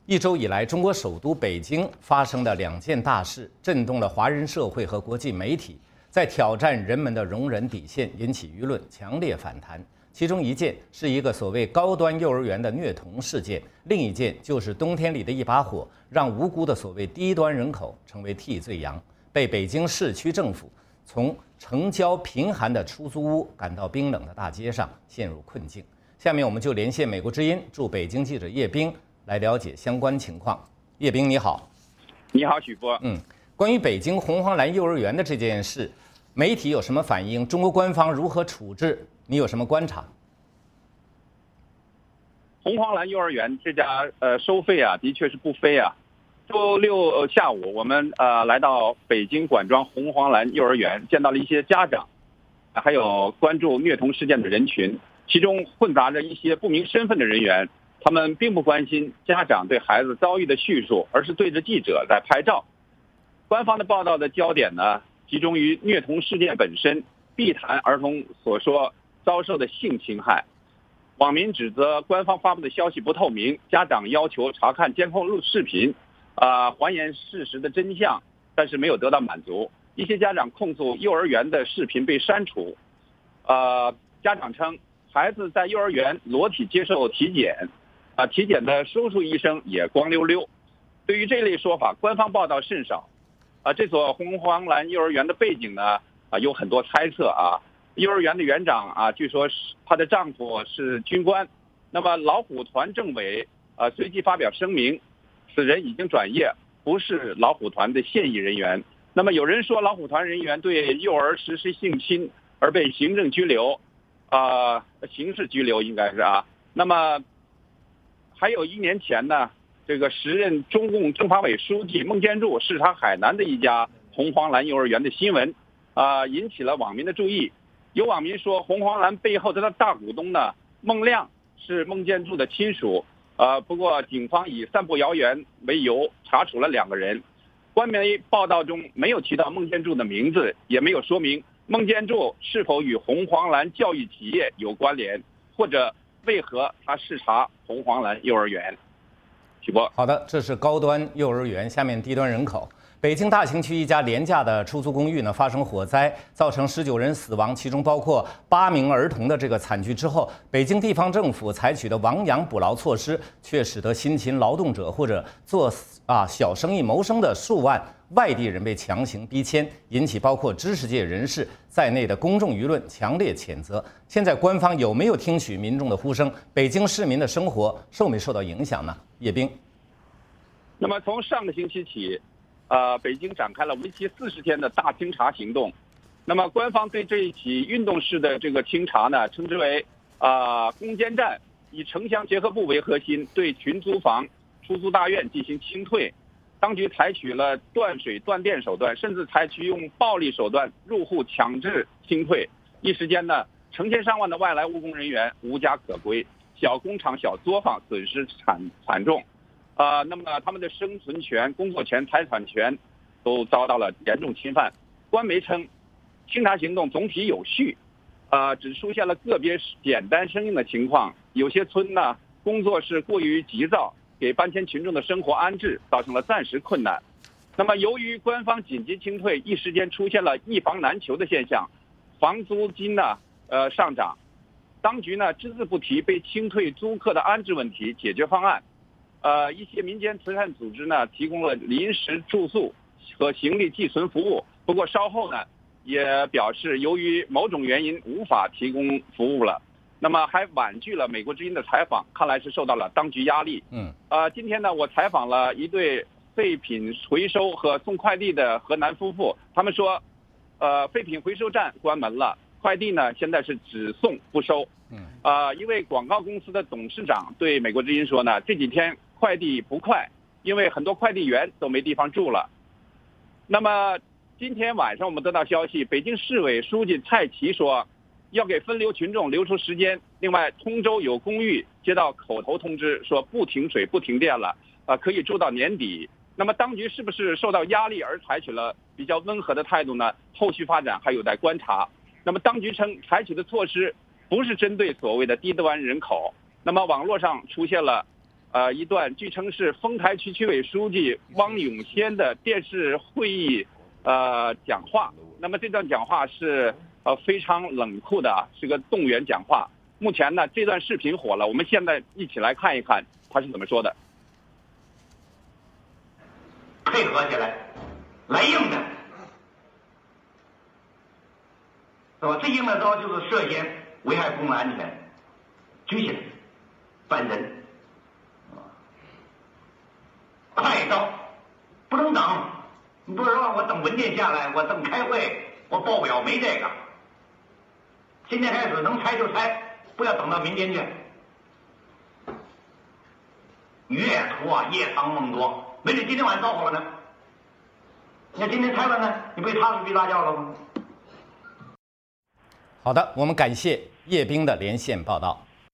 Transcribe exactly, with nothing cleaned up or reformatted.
一周以来，中国首都北京发生的两件大事，震动了华人社会和国际媒体，在挑战人们的容忍底线，引起舆论强烈反弹。其中一件是一个所谓高端幼儿园的虐童事件，另一件就是冬天里的一把火，让无辜的所谓低端人口成为替罪羊，被北京市区政府从城郊贫寒的出租屋赶到冰冷的大街上，陷入困境。下面我们就连线美国之音驻北京记者叶冰来了解相关情况。叶冰，你好。 你好，许波。 嗯，关于北京红黄蓝幼儿园的这件事，媒体有什么反应？中国官方如何处置？你有什么观察？ 红黄蓝幼儿园这家呃收费啊，的确是不菲啊。周六下午，我们呃来到北京管庄红黄蓝幼儿园，见到了一些家长，还有关注虐童事件的人群，其中混杂着一些不明身份的人员。他们并不关心家长对孩子遭遇的叙述，而是对着记者在拍照。官方的报道的焦点呢，集中于虐童事件本身，避谈儿童所说遭受的性侵害。网民指责官方发布的消息不透明，家长要求查看监控录视频，啊、呃，还原事实的真相，但是没有得到满足。一些家长控诉幼儿园的视频被删除。呃，家长称孩子在幼儿园裸体接受体检。啊，体检的手术医生也光溜溜。对于这类说法，官方报道甚少。啊，这所红黄蓝幼儿园的背景呢，啊，有很多猜测啊。幼儿园的园长啊，据说是她的丈夫是军官。那么老虎团政委啊，随即发表声明，此人已经转业，不是老虎团的现役人员。那么有人说老虎团人员对幼儿实施性侵而被行政拘留，啊，刑事拘留应该是啊。那么还有一年前呢，这个时任中共政法委书记孟建柱视察海南的一家红黄蓝幼儿园的新闻，啊、呃，引起了网民的注意。有网民说，红黄蓝背后的大股东呢，孟亮是孟建柱的亲属。呃，不过警方以散布谣言为由查处了两个人。官媒报道中没有提到孟建柱的名字，也没有说明孟建柱是否与红黄蓝教育企业有关联，或者为何他视察红黄蓝幼儿园？许波， 好的，这是高端幼儿园，下面低端人口。北京大兴区一家廉价的出租公寓呢发生火灾，造成十九人死亡，其中包括八名儿童的这个惨剧之后，北京地方政府采取的亡羊补牢措施，却使得辛勤劳动者或者做啊小生意谋生的数万外地人被强行逼迁，引起包括知识界人士在内的公众舆论强烈谴责。现在官方有没有听取民众的呼声？北京市民的生活受没受到影响呢？叶冰。 那么从上个星期起，呃，北京展开了为期四十天的大清查行动。那么官方对这一起运动式的这个清查呢，称之为啊、呃、攻坚战，以城乡结合部为核心，对群租房、出租大院进行清退。当局采取了断水断电手段，甚至采取用暴力手段入户强制清退。一时间呢，成千上万的外来务工人员无家可归，小工厂、小作坊损失惨惨重。啊、呃，那么他们的生存权、工作权、财产权都遭到了严重侵犯。官媒称，清查行动总体有序，啊、呃，只出现了个别简单生硬的情况。有些村呢，工作是过于急躁，给搬迁群众的生活安置造成了暂时困难。那么，由于官方紧急清退，一时间出现了一房难求的现象，房租金呢，呃上涨。当局呢只字不提被清退租客的安置问题解决方案。呃，一些民间慈善组织呢提供了临时住宿和行李寄存服务，不过稍后呢也表示由于某种原因无法提供服务了，那么还婉拒了美国之音的采访，看来是受到了当局压力。 嗯， 呃，今天呢我采访了一对废品回收和送快递的河南夫妇，他们说，呃，废品回收站关门了，快递呢现在是只送不收。嗯，呃，一位广告公司的董事长对美国之音说呢，这几天快递不快，因为很多快递员都没地方住了。那么今天晚上我们得到消息，北京市委书记蔡奇说，要给分流群众留出时间。另外，通州有公寓接到口头通知，说不停水不停电了，啊、呃，可以住到年底。那么当局是不是受到压力而采取了比较温和的态度呢？后续发展还有待观察。那么当局称，采取的措施不是针对所谓的低端人口。那么网络上出现了呃一段据称是丰台区区委书记汪永先的电视会议呃讲话。那么这段讲话是呃非常冷酷的，是个动员讲话。目前呢，这段视频火了，我们现在一起来看一看他是怎么说的。 配合起来，来硬的，是吧？最硬的招就是涉嫌危害公共安全，拘起来，办人。快招，不能等，你不是让我等文件下来，我等开会，我报表没这个。今天开始能拆就拆，不要等到明天去。越拖啊，夜长梦多。没准今天晚上着火了呢。你看今天拆了呢，你不踏实睡大觉了吗？ 好的，我们感谢叶冰的连线报道。